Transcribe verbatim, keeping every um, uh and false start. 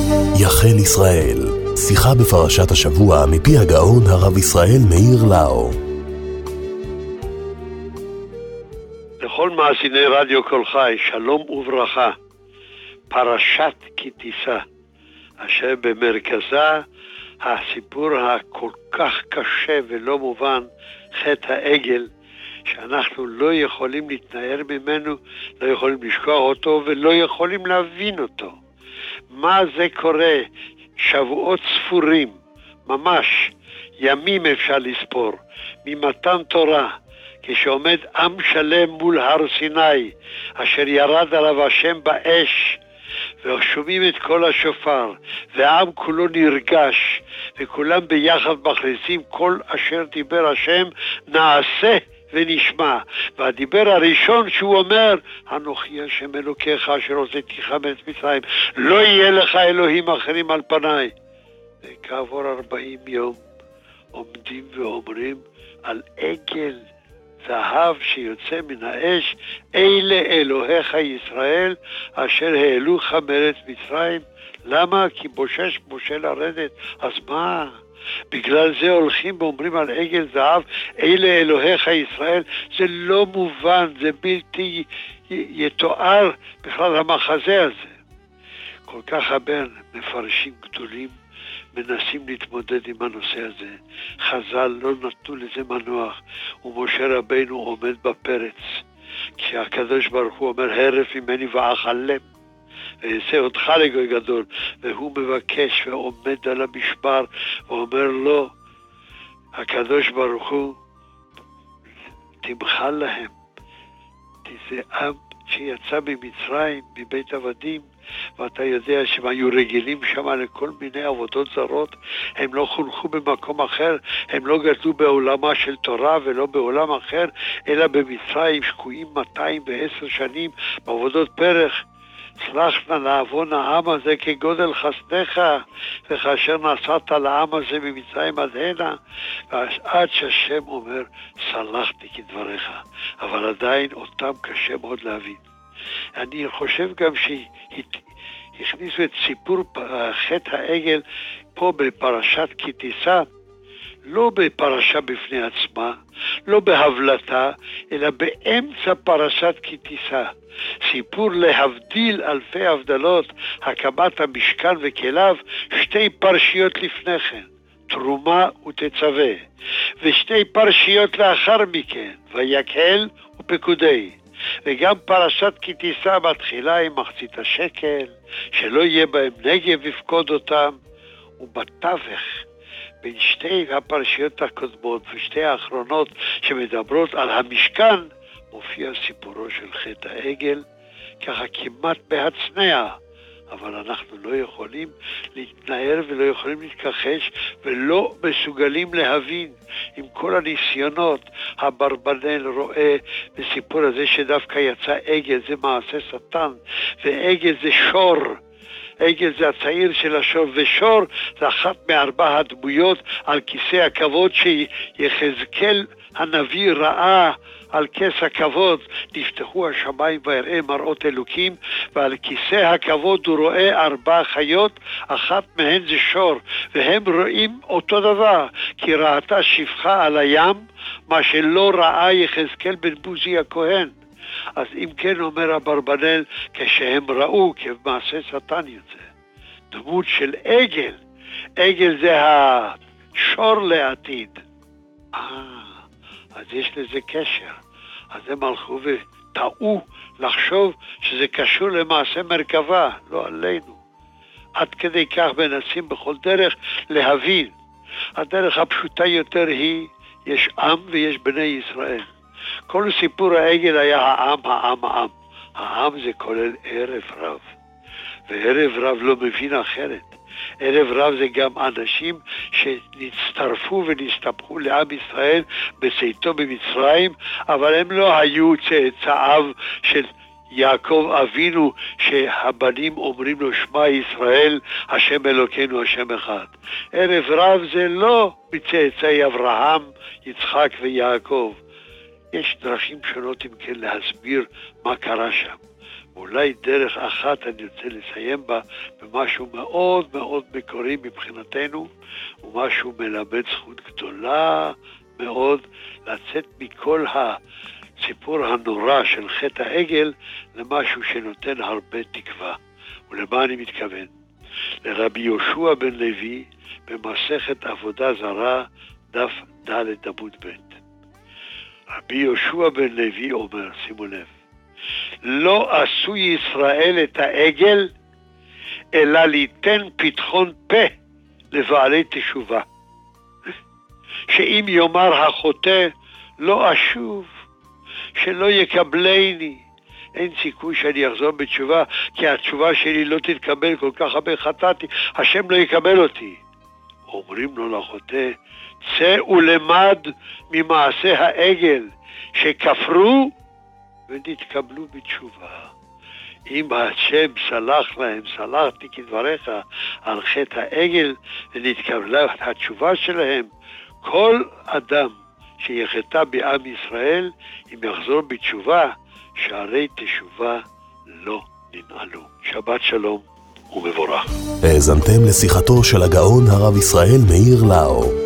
יחן ישראל, שיחה בפרשת השבוע מפי הגאון הרב ישראל מאיר לאו. לכל מאזיני רדיו כל חי, שלום וברכה. פרשת כי תישא, אשר במרכזה הסיפור הכל כך קשה ולא מובן, חטא העגל, שאנחנו לא יכולים להתנער ממנו, לא יכולים לשכוח אותו ולא יכולים להבין אותו. מה זה קורה? שבועות ספורים, ממש ימים אפשר לספור, ממתן תורה, כשעומד עם שלם מול הר סיני, אשר ירד עליו השם באש, ושומעים את כל השופר, והעם כולו נרגש, וכולם ביחד מכריזים כל אשר דיבר השם נעשה ונשמע. והדיבר הראשון שהוא אומר, אנוכי השם אלוקיך אשר הוצאתיך מארץ מצרים, לא יהיה לך אלוהים אחרים על פניי. וכעבור ארבעים יום עומדים ואומרים על עגל זהב שיוצא מן האש, אלה אלוהיך ישראל אשר העלוך מארץ מצרים. למה? כי בושש משה לרדת. אז מה? בגלל זה הולכים ואומרים על עגל זהב, אלה אלוהיך ישראל. זה לא מובן, זה בלתי יתואר בכלל המחזה הזה. כל כך הרבה מפרשים גדולים מנסים להתמודד עם הנושא הזה. חז"ל לא נתנו לזה מנוח, ומשה רבינו עומד בפרץ, כשהקדוש ברוך הוא אומר, הרף ממני ואכלם, ויעשה אותך לגוי גדול, והוא מבקש ועומד על המשמר, ואומר לו, הקדוש ברוך הוא, תמחל להם, זה עם שיצא ממצרים, מבית עבדים, ואתה יודע שהם היו רגילים שם לכל מיני עבודות זרות, הם לא חונכו במקום אחר, הם לא גדלו בעולמה של תורה ולא בעולם אחר, אלא במצרים שקועים מאתיים ועשר שנים בעבודות פרח. סלח נא לעוון העם הזה כגודל חסדך, וכאשר נסעת לעם הזה ממצרים עד הנה, ועד שהשם אומר, סלחתי כדבריך, אבל עדיין אותם קשה מאוד להבין. אני חושב גם שהכניסו את סיפור חטא העגל פה בפרשת כי תישא, לא בפרשה בפני עצמה, לא בהבלטה, אלא באמצע פרשת כי תישא. סיפור להבדיל אלפי הבדלות, הקמת המשכן וכליו, שתי פרשיות לפני כן, תרומה ותצווה, ושתי פרשיות לאחר מכן, ויקהל ופקודי. וגם פרשת כי תישא מתחילה עם מחצית השקל, שלא יהיה בהם נגב לפקוד אותם, ובתווך בין שתי הפרשיות הקודמות ושתי האחרונות שמדברות על המשכן, מופיע סיפורו של חטא העגל, ככה כמעט בהצנע, אבל אנחנו לא יכולים להתנער ולא יכולים להתכחש ולא מסוגלים להבין. עם כל הניסיונות, הברבנל רואה בסיפור הזה שדווקא יצא עגל, זה מעשה שטן, ועגל זה שור, עגל זה הצעיר של השור, ושור זה אחת מארבע הדמויות על כיסא הכבוד שיחזקאל הנביא ראה. על כס הכבוד נפתחו השמיים ויראה מראות אלוקים, ועל כיסא הכבוד הוא רואה ארבע חיות, אחת מהן זה שור, והם רואים אותו דבר, כי ראתה שפחה על הים, מה שלא ראה יחזקאל בן בוזי הכהן. אז אם כן אומר אברבנאל, כשהם ראו כמעשה שטן יוצא, דמות של עגל, עגל זה השור לעתיד. אה, אז יש לזה קשר. אז הם הלכו וטעו לחשוב שזה קשור למעשה מרכבה, לא עלינו. עד כדי כך מנסים בכל דרך להבין. הדרך הפשוטה יותר היא, יש עם ויש בני ישראל. כל סיפור העגל היה העם, העם, העם. העם זה כולל ערב רב. וערב רב לא מבין אחרת. ערב רב זה גם אנשים שנצטרפו ונסתפחו לעם ישראל בצאתו במצרים, אבל הם לא היו צאצאיו של יעקב אבינו, שהבנים אומרים לו שמע ישראל, השם אלוקינו השם אחד. ערב רב זה לא מצאצאי אברהם, יצחק ויעקב. יש דרכים שונות אם כן להסביר מה קרה שם. אולי דרך אחת אני רוצה לסיים בה במשהו מאוד מאוד מקורי מבחינתנו, ומשהו מלמד זכות גדולה מאוד לצאת מכל הסיפור הנורא של חטא העגל למשהו שנותן הרבה תקווה. ולמה אני מתכוון? לרבי יהושע בן לוי במסכת עבודה זרה דף ד' עמוד ב'. רבי יהושע בן לוי אומר, שימו לב, לא עשו ישראל את העגל אלא ליתן פתחון פה לבעלי תשובה, שאם יאמר החוטא לא אשוב, שלא יקבלני, אין סיכוי שאני אחזור בתשובה, כי התשובה שלי לא תתקבל, כל כך הרבה חטאתי, השם לא יקבל אותי. אומרים לו לחוטא, צא ולמד ממעשה העגל שכפרו ונתקבלו בתשובה. אם השם סלח להם, סלחתי כדבריך על חטא העגל ונתקבלה התשובה שלהם, כל אדם שיחטא בעם ישראל, אם יחזור בתשובה, שערי תשובה לא ננעלו. שבת שלום ומבורך. האזנתם לשיחתו של הגאון הרב ישראל מאיר לאו.